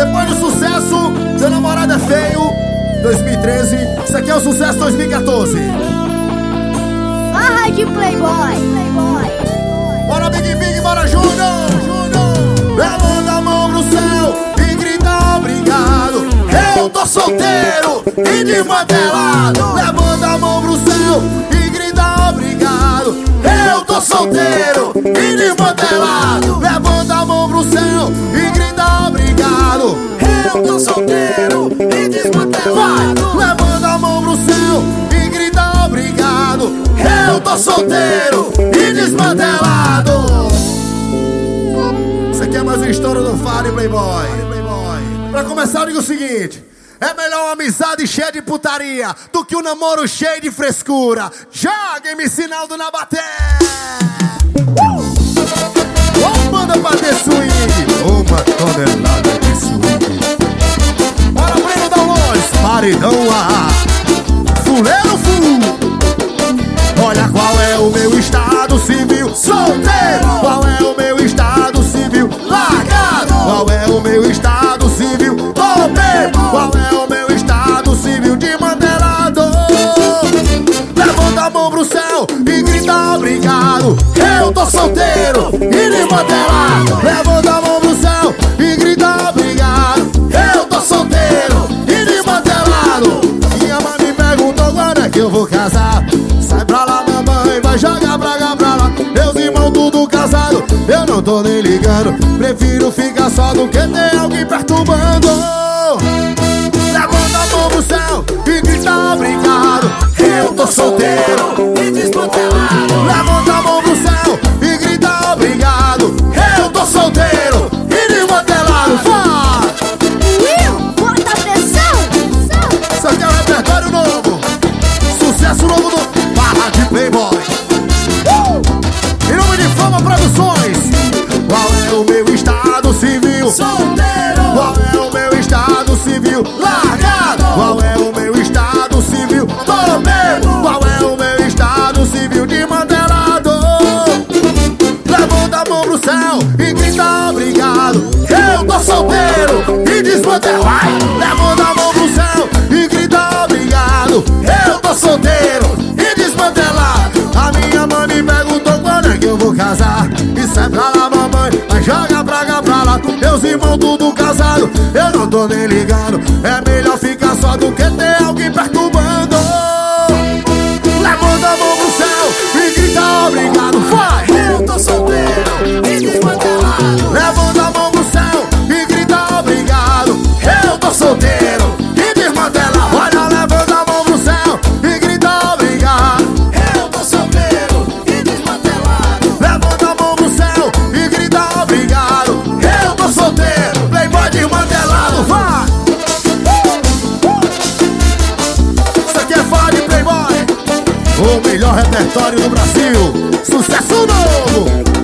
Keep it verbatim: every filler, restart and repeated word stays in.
Depois do sucesso, Seu Namorado é Feio, dois mil e treze. Isso aqui é o sucesso dois mil e quatorze. Farra de Playboy, Playboy. Bora Big Big, bora Júnior, Júnior. Levanta a mão pro céu e grita obrigado. Eu tô solteiro e desmantelado. Levanta a mão pro céu e grita obrigado. Eu tô solteiro e desmantelado. Levanta a mão pro céu e grita obrigado. Eu tô solteiro e desmantelado. Levanta a mão pro céu e grita obrigado. Eu tô solteiro e desmantelado. Isso aqui é mais uma história do Fale Playboy. Pra começar, eu digo o seguinte: é melhor uma amizade cheia de putaria do que um namoro cheio de frescura. Joguem-me sinaldo na bateria. Uh! Manda pra ter swing. Uma tonelada de swing. Bora, Breno da Luz. Paredão a fuleiro fu. Olha qual é o meu estado civil. Solteiro. Qual é o meu estado civil? Largado. Qual é o meu estado civil? Tô bebo. Qual é o meu estado civil? Desmantelado. Levanta a mão pro céu e grita obrigado. Eu tô solteiro e desmantelado. Levanta a mão pro céu e grita obrigado. Eu tô solteiro e desmantelado. Minha mãe me perguntou quando é que eu vou casar. Sai pra lá, mamãe, vai jogar pra cá, pra lá. Meus irmãos tudo casado, eu não tô nem ligando. Prefiro ficar só do que ter alguém perturbando. Levanta a mão pro céu e grita obrigado. Eu tô solteiro e desmantelado. Levanta a mão pro céu e grita obrigado. Eu tô solteiro e desmantelado. Vai! Will, bota a pressão. Isso aqui é um repertório novo. Sucesso novo do Farra de Playboy. uh! Em nome de Fama Produções. Qual é o meu estado civil? Solteiro. Qual é o meu estado civil? Largado. Qual é o meu estado civil? Tô bebo. Qual é o meu estado civil? Desmantelado. Levanta a mão pro céu e grita obrigado. Eu tô solteiro e desmantelado. Levanta a mão pro céu e grita obrigado. Eu tô solteiro e desmantelado. A minha mãe me perguntou quando é que eu vou casar. Isso é pra lá, mamãe, mas joga pra cá, pra lá. Meus irmãos tudo casado, eu não tô nem ligando. É melhor ficar só do que ter alguém perturbando. Levanta a mão pro céu e grita obrigado. Vai! Eu tô solteiro e desmantelado. Levanta a mão pro céu e grita obrigado. Eu tô solteiro e desmantelado. Olha, levanta a mão pro céu e grita obrigado. Eu tô solteiro e desmantelado. Levanta a mão pro céu e grita obrigado. Eu tô solteiro, Playboy desmantelado. Vai! Isso aqui é Farra de Playboy, o melhor repertório do Brasil. Sucesso novo!